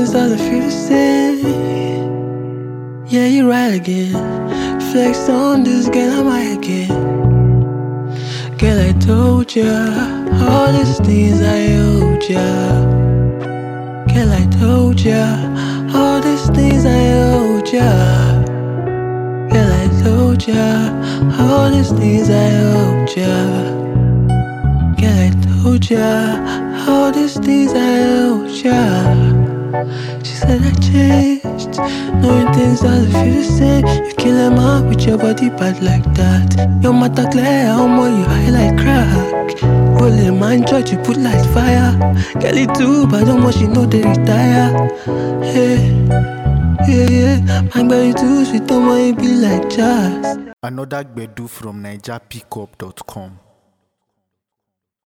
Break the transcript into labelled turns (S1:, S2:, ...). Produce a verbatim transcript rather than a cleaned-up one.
S1: things doesn't feel the same. Yeah, you're right again. Flex on this girl, I'm high again. Girl, I told ya all these things I owed ya. Girl, I told ya all these things I owed ya. Girl, I told ya all these things I owed ya. Girl, I told ya all these things I owed ya. She said I changed, knowing things doesn't feel the same. You kill a man with your body bad like that. Your mata clear, how more you high like crack. Holy man, judge you put like fire. Girl, it too, but how much you know they retire. Hey, yeah, yeah, man, girl, it too sweet, how much it be like jazz.
S2: Another Gbedu from Niger Pickup dot com.